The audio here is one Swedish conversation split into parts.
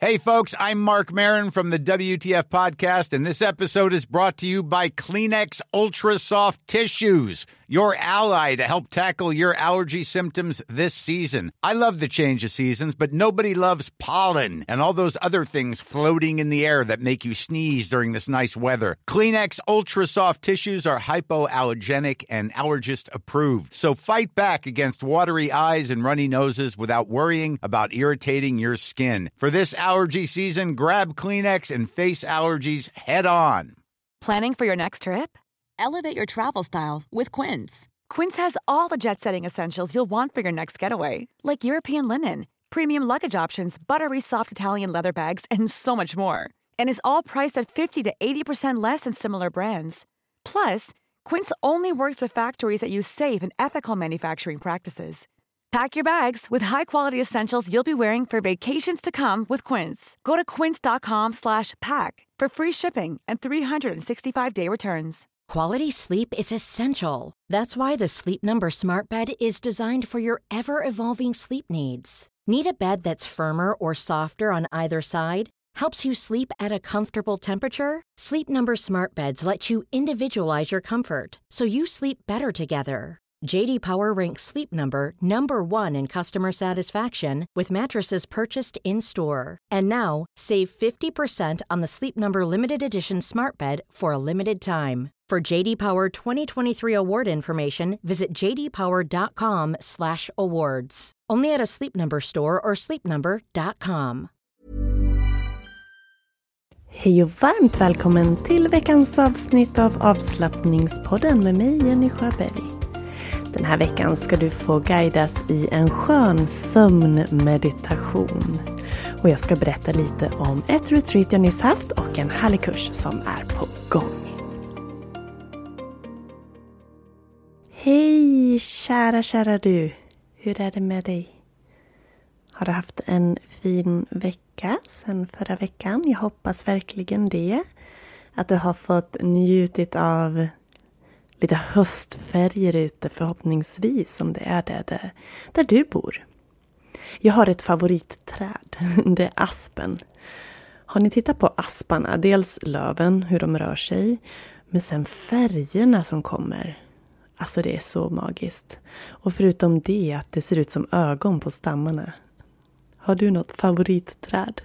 Hey, folks, I'm Mark Maron from the WTF Podcast, and this episode is brought to you by Kleenex Ultra Soft Tissues, your ally to help tackle your allergy symptoms this season. I love the change of seasons, but nobody loves pollen and all those other things floating in the air that make you sneeze during this nice weather. Kleenex Ultra Soft Tissues are hypoallergenic and allergist approved, so fight back against watery eyes and runny noses without worrying about irritating your skin. For this allergy season, grab Kleenex and face allergies head on. Planning for your next trip? Elevate your travel style with Quince. Quince has all the jet-setting essentials you'll want for your next getaway, like European linen, premium luggage options, buttery soft Italian leather bags, and so much more. And is all priced at 50 to 80% less than similar brands. Plus, Quince only works with factories that use safe and ethical manufacturing practices. Pack your bags with high-quality essentials you'll be wearing for vacations to come with Quince. Go to quince.com/pack for free shipping and 365-day returns. Quality sleep is essential. That's why the Sleep Number Smart Bed is designed for your ever-evolving sleep needs. Need a bed that's firmer or softer on either side? Helps you sleep at a comfortable temperature? Sleep Number Smart Beds let you individualize your comfort, so you sleep better together. J.D. Power ranks Sleep Number #1 in customer satisfaction with mattresses purchased in-store. And now, save 50% on the Sleep Number Limited Edition Smart Bed for a limited time. For J.D. Power 2023 award information, visit jdpower.com/awards. Only at a Sleep Number store or sleepnumber.com. Hej och varmt välkommen till veckans avsnitt av Avslappningspodden med mig, Jenny Sjöberg. Den här veckan ska du få guidas i en skön sömnmeditation. Och jag ska berätta lite om ett retreat jag nyss haft och en härlig kurs som är på gång. Hej kära du! Hur är det med dig? Har du haft en fin vecka sedan förra veckan? Jag hoppas verkligen det. Att du har fått njutit av lite höstfärger ute förhoppningsvis, om det är där du bor. Jag har ett favoritträd, det är aspen. Har ni tittat på asparna? Dels löven, hur de rör sig, men sen färgerna som kommer. Alltså det är så magiskt. Och förutom det, att det ser ut som ögon på stammarna. Har du något favoritträd?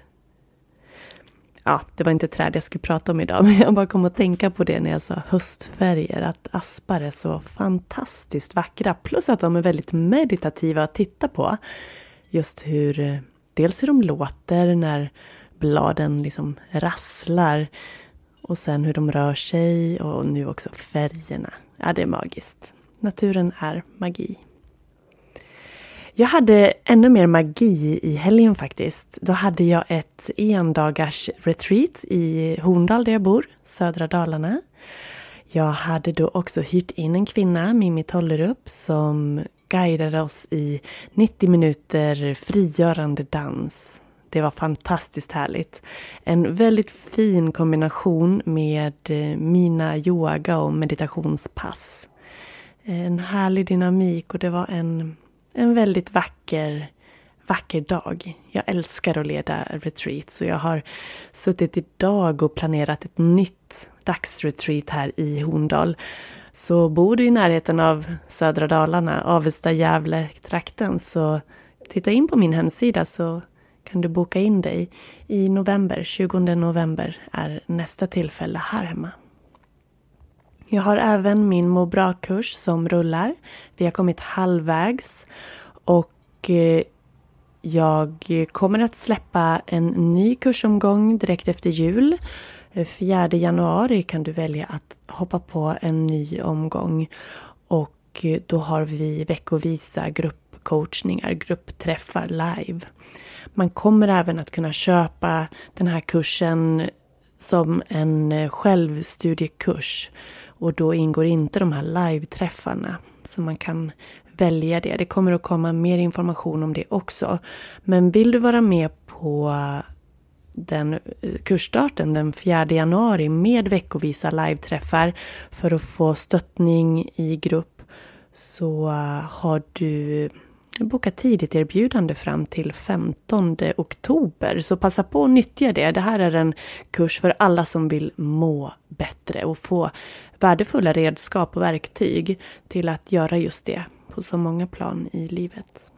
Ja, det var inte träd jag skulle prata om idag, men jag bara kom att tänka på det när jag sa höstfärger. Att aspar är så fantastiskt vackra, plus att de är väldigt meditativa att titta på. Just dels hur de låter när bladen liksom rasslar, och sen hur de rör sig, och nu också färgerna. Ja, det är magiskt. Naturen är magi. Jag hade ännu mer magi i helgen faktiskt. Då hade jag ett endagars retreat i Horndal där jag bor, södra Dalarna. Jag hade då också hyrt in en kvinna, Mimmi Tollerup, som guidade oss i 90 minuter frigörande dans. Det var fantastiskt härligt. En väldigt fin kombination med mina yoga- och meditationspass. En härlig dynamik, och det var en väldigt vacker dag. Jag älskar att leda retreat, så jag har suttit idag och planerat ett nytt dagsretreat här i Horndal. Så bor du i närheten av södra Dalarna, Avesta, Gävle-trakten, så titta in på min hemsida så kan du boka in dig i november. 20 november är nästa tillfälle här hemma. Jag har även min må bra-kurs som rullar. Vi har kommit halvvägs, och jag kommer att släppa en ny kursomgång direkt efter jul. 4 januari kan du välja att hoppa på en ny omgång, och då har vi veckovisa gruppcoachningar, gruppträffar live. Man kommer även att kunna köpa den här kursen som en självstudiekurs, och då ingår inte de här live-träffarna, så man kan välja det. Det kommer att komma mer information om det också. Men vill du vara med på den kursstarten den 4 januari med veckovisa live-träffar för att få stöttning i grupp, så har du boka tidigt erbjudande fram till 15 oktober. Så passa på att nyttja det. Det här är en kurs för alla som vill må bättre och få värdefulla redskap och verktyg till att göra just det på så många plan i livet.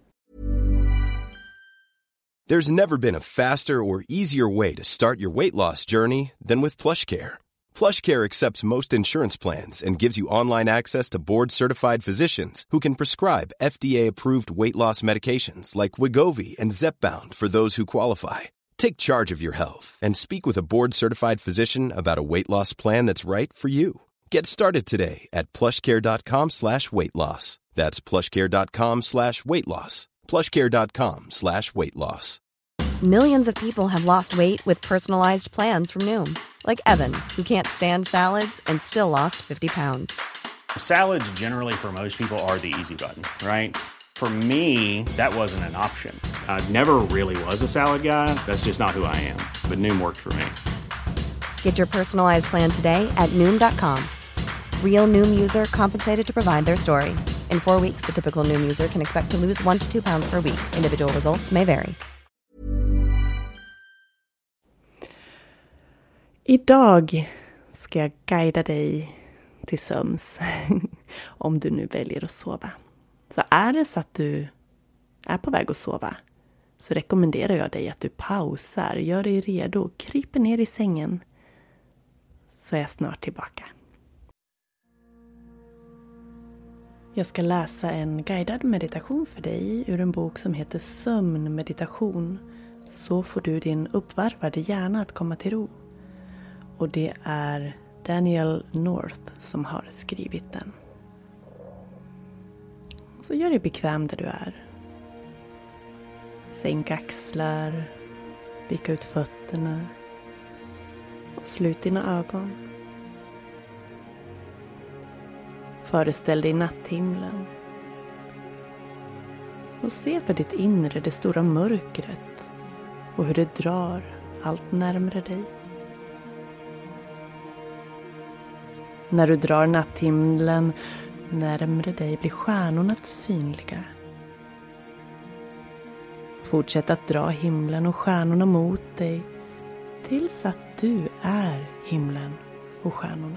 There's never been a faster or easier way to start your weight loss journey than with PlushCare. PlushCare accepts most insurance plans and gives you online access to board-certified physicians who can prescribe FDA-approved weight loss medications like Wegovy and Zepbound for those who qualify. Take charge of your health and speak with a board-certified physician about a weight loss plan that's right for you. Get started today at plushcare.com/weightloss. That's plushcare.com/weightloss. plushcare.com/weightloss. Millions of people have lost weight with personalized plans from Noom. Like Evan, who can't stand salads and still lost 50 pounds. Salads generally for most people are the easy button, right? For me, that wasn't an option. I never really was a salad guy. That's just not who I am. But Noom worked for me. Get your personalized plan today at Noom.com. Real Noom user compensated to provide their story. In 4 weeks, the typical Noom user can expect to lose 1 to 2 pounds per week. Individual results may vary. Idag ska jag guida dig till sömns. Om du nu väljer att sova. Så är det så att du är på väg att sova, så rekommenderar jag dig att du pausar, gör dig redo, kryper ner i sängen. Så är jag snart tillbaka. Jag ska läsa en guidad meditation för dig ur en bok som heter Sömnmeditation. Så får du din uppvarvade hjärna att komma till ro. Och det är Daniel North som har skrivit den. Så gör dig bekväm där du är. Sänk axlar, vika ut fötterna och slut dina ögon. Föreställ dig natthimlen och se för ditt inre det stora mörkret och hur det drar allt närmare dig. När du drar natthimlen närmare dig blir stjärnorna synliga. Fortsätt att dra himlen och stjärnorna mot dig tills att du är himlen och stjärnorna.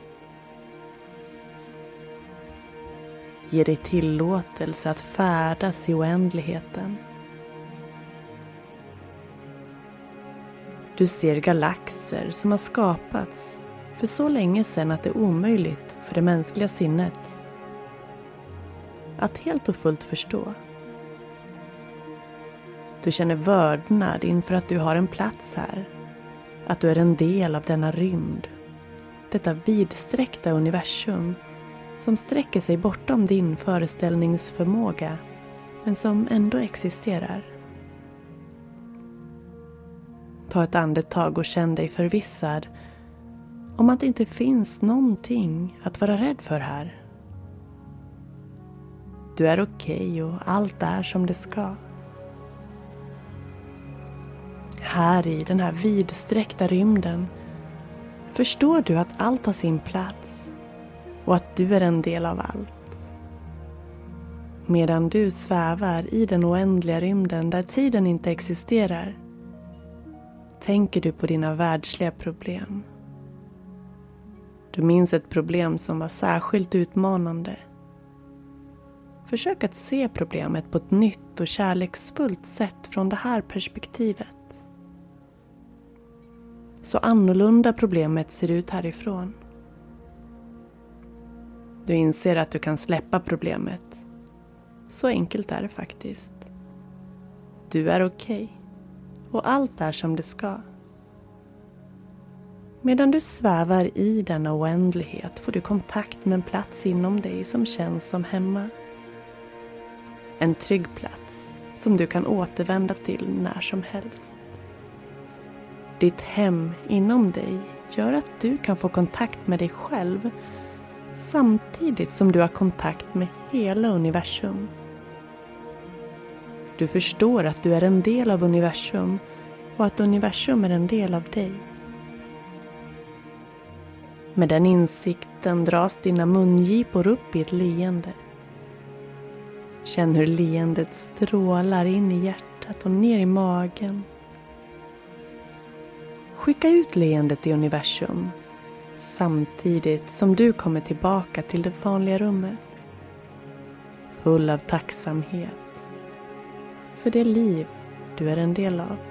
Ge dig tillåtelse att färdas i oändligheten. Du ser galaxer som har skapats för så länge sedan att det är omöjligt för det mänskliga sinnet att helt och fullt förstå. Du känner vördnad inför att du har en plats här. Att du är en del av denna rymd. Detta vidsträckta universum som sträcker sig bortom din föreställningsförmåga men som ändå existerar. Ta ett andetag och känn dig förvissad om att det inte finns någonting att vara rädd för här. Du är okej och allt är som det ska. Här i den här vidsträckta rymden förstår du att allt har sin plats och att du är en del av allt. Medan du svävar i den oändliga rymden där tiden inte existerar, tänker du på dina världsliga problem. Du minns ett problem som var särskilt utmanande. Försök att se problemet på ett nytt och kärleksfullt sätt från det här perspektivet. Så annorlunda problemet ser ut härifrån. Du inser att du kan släppa problemet. Så enkelt är det faktiskt. Du är okej. Och allt är som det ska. Medan du svävar i denna oändlighet får du kontakt med en plats inom dig som känns som hemma. En trygg plats som du kan återvända till när som helst. Ditt hem inom dig gör att du kan få kontakt med dig själv samtidigt som du har kontakt med hela universum. Du förstår att du är en del av universum och att universum är en del av dig. Med den insikten dras dina mungipor upp i ett leende. Känn hur leendet strålar in i hjärtat och ner i magen. Skicka ut leendet i universum samtidigt som du kommer tillbaka till det vanliga rummet. Full av tacksamhet för det liv du är en del av.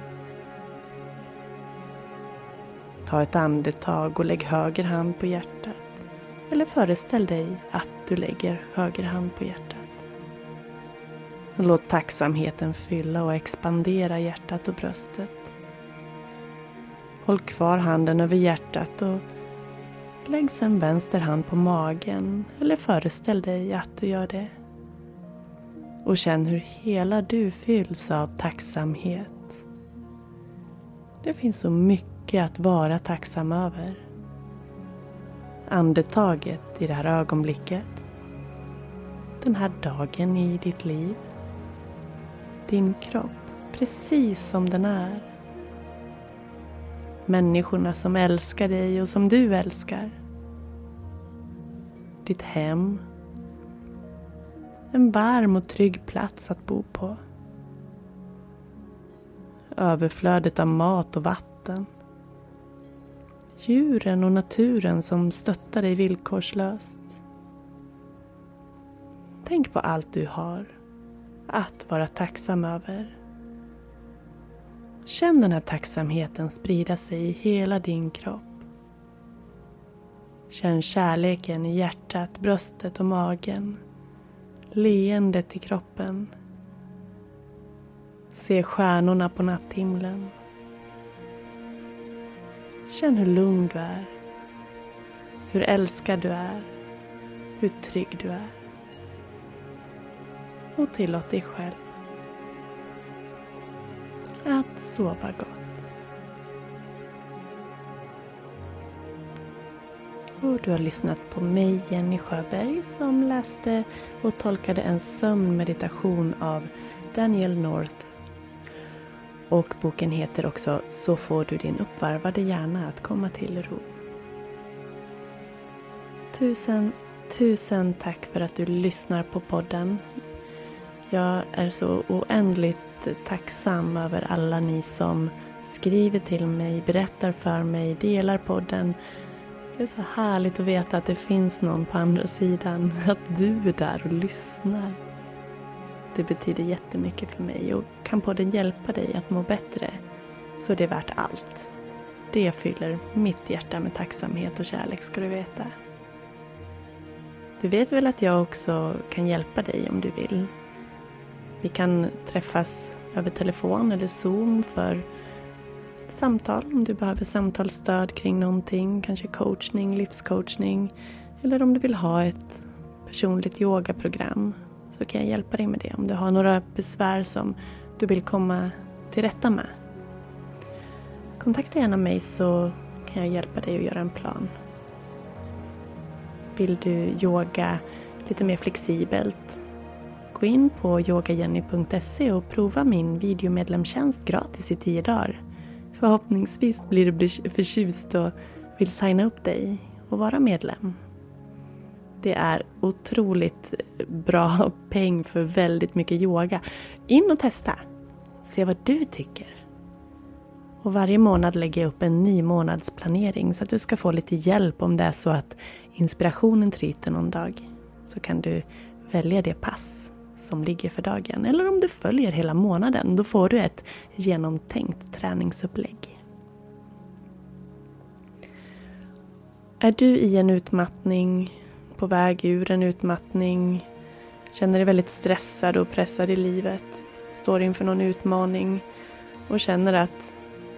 Ta ett andetag och lägg höger hand på hjärtat. Eller föreställ dig att du lägger höger hand på hjärtat. Och låt tacksamheten fylla och expandera hjärtat och bröstet. Håll kvar handen över hjärtat och lägg sedan vänster hand på magen. Eller föreställ dig att du gör det. Och känn hur hela du fylls av tacksamhet. Det finns så mycket att vara tacksam över. Andetaget i det här ögonblicket. Den här dagen i ditt liv. Din kropp, precis som den är. Människorna som älskar dig och som du älskar. Ditt hem. En varm och trygg plats att bo på. Överflödet av mat och vatten. Djuren och naturen som stöttar dig villkorslöst. Tänk på allt du har att vara tacksam över. Känn den här tacksamheten sprida sig i hela din kropp. Känn kärleken i hjärtat, bröstet och magen. Leendet i kroppen. Se stjärnorna på natthimlen. Känn hur lugn du är. Hur älskad du är. Hur trygg du är. Och tillåt dig själv att sova gott. Och du har lyssnat på mig, Jenny Sjöberg, som läste och tolkade en sömnmeditation av Daniel North. Och boken heter också Så får du din uppvarvade hjärna att komma till ro. Tusen tack för att du lyssnar på podden. Jag är så oändligt tacksam över alla ni som skriver till mig, berättar för mig, delar podden. Det är så härligt att veta att det finns någon på andra sidan, att du är där och lyssnar. Det betyder jättemycket för mig, och kan podden hjälpa dig att må bättre så det är värt allt. Det fyller mitt hjärta med tacksamhet och kärlek, ska du veta. Du vet väl att jag också kan hjälpa dig om du vill. Vi kan träffas över telefon eller Zoom för ett samtal. Om du behöver samtalsstöd kring någonting. Kanske coachning, livscoachning. Eller om du vill ha ett personligt yogaprogram. Så kan jag hjälpa dig med det. Om du har några besvär som du vill komma till rätta med. Kontakta gärna mig så kan jag hjälpa dig att göra en plan. Vill du yoga lite mer flexibelt? Gå in på yogajenny.se och prova min videomedlemstjänst gratis i 10 dagar. Förhoppningsvis blir du förtjust och vill signa upp dig och vara medlem. Det är otroligt bra peng för väldigt mycket yoga. In och testa. Se vad du tycker. Och varje månad lägger jag upp en ny månadsplanering så att du ska få lite hjälp om det är så att inspirationen tryter någon dag. Så kan du välja det pass som ligger för dagen. Eller om du följer hela månaden, då får du ett genomtänkt träningsupplägg. Är du i en utmattning, på väg ur en utmattning, känner dig väldigt stressad och pressad i livet, står inför någon utmaning och känner att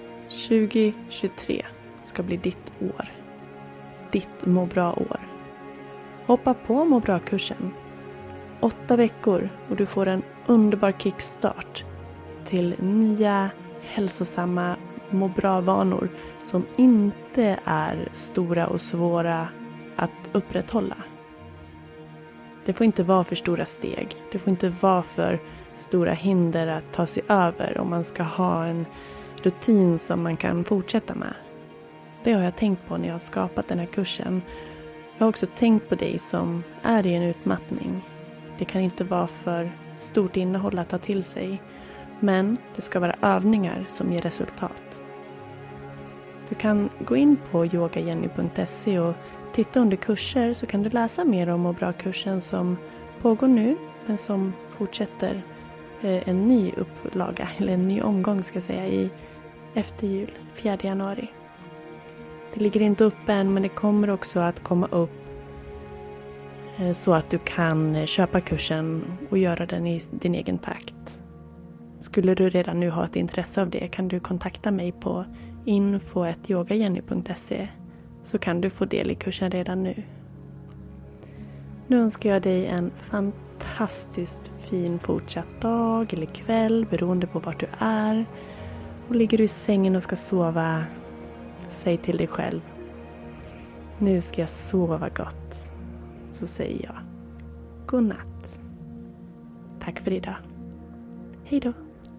2023 ska bli ditt år. Ditt må bra år. Hoppa på må bra-kursen. 8 veckor och du får en underbar kickstart till nya hälsosamma må bra-vanor som inte är stora och svåra att upprätthålla. Det får inte vara för stora steg. Det får inte vara för stora hinder att ta sig över om man ska ha en rutin som man kan fortsätta med. Det har jag tänkt på när jag har skapat den här kursen. Jag har också tänkt på dig som är i en utmattning. Det kan inte vara för stort innehåll att ta till sig. Men det ska vara övningar som ger resultat. Du kan gå in på yogajenny.se och titta under kurser, så kan du läsa mer om Må bra-kursen som pågår nu men som fortsätter en ny upplaga, eller en ny omgång ska jag säga, efter jul, 4 januari. Det ligger inte upp än, men det kommer också att komma upp så att du kan köpa kursen och göra den i din egen takt. Skulle du redan nu ha ett intresse av det kan du kontakta mig på info@yogajenny.se, så kan du få del i kursen redan nu. Nu önskar jag dig en fantastiskt fin fortsatt dag eller kväll beroende på vart du är. Och ligger du i sängen och ska sova, säg till dig själv: nu ska jag sova gott. Så säger jag god natt. Tack för idag. Hej då.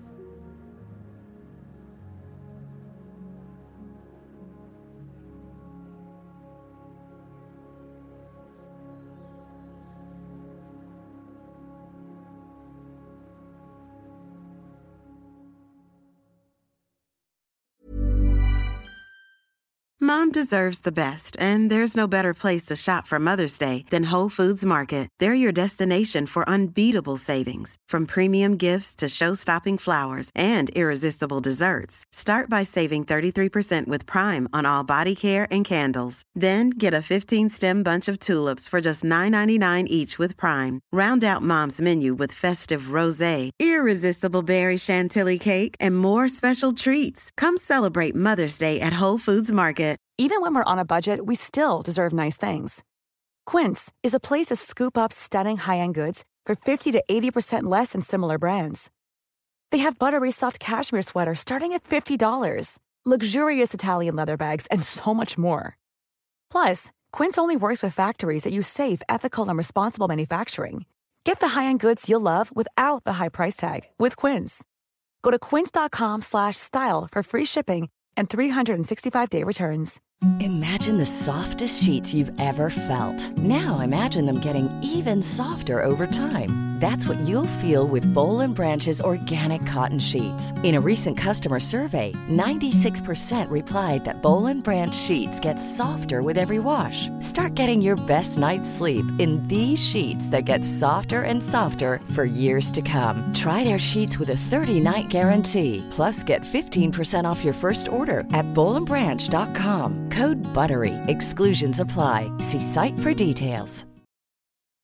Mom deserves the best, and there's no better place to shop for Mother's Day than Whole Foods Market. They're your destination for unbeatable savings, from premium gifts to show-stopping flowers and irresistible desserts. Start by saving 33% with Prime on all body care and candles. Then get a 15-stem bunch of tulips for just $9.99 each with Prime. Round out Mom's menu with festive rosé, irresistible berry chantilly cake, and more special treats. Come celebrate Mother's Day at Whole Foods Market. Even when we're on a budget, we still deserve nice things. Quince is a place to scoop up stunning high-end goods for 50 to 80% less than similar brands. They have buttery soft cashmere sweaters starting at $50, luxurious Italian leather bags, and so much more. Plus, Quince only works with factories that use safe, ethical, and responsible manufacturing. Get the high-end goods you'll love without the high price tag with Quince. Go to quince.com/style for free shipping and 365-day returns. Imagine the softest sheets you've ever felt. Now imagine them getting even softer over time. That's what you'll feel with Boll & Branch's organic cotton sheets. In a recent customer survey, 96% replied that Boll & Branch sheets get softer with every wash. Start getting your best night's sleep in these sheets that get softer and softer for years to come. Try their sheets with a 30-night guarantee. Plus, get 15% off your first order at bollandbranch.com. Code BUTTERY. Exclusions apply. See site for details.